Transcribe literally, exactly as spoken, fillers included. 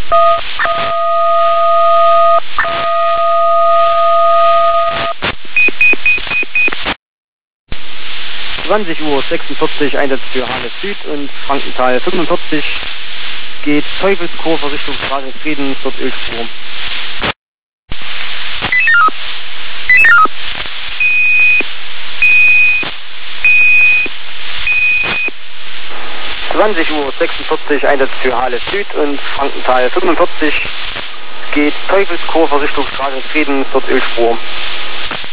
zwanzig Uhr sechsundvierzig, Einsatz für Halle Süd und Frankenthal fünfundvierzig, geht Teufelskurve Richtung Straße Frieden, dort Ölspur. zwanzig Uhr sechsundvierzig, Einsatz für Halle Süd und Frankenthal fünfundvierzig, geht Teufelskurve Richtung Straße Frieden, dort Ölspur.